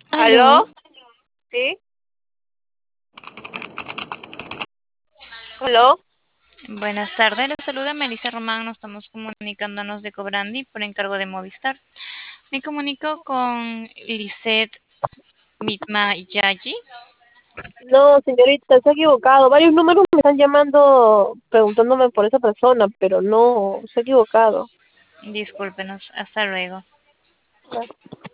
¿Aló? ¿Aló? ¿Sí? ¿Aló? Buenas tardes, les saluda Melissa Román. Nos estamos comunicándonos de Cobrandi por encargo de Movistar. Me comunico con Lisette Mitma Yayi. No, señorita, está equivocado. Varios números me están llamando preguntándome por esa persona, pero no, se ha equivocado. Discúlpenos, hasta luego.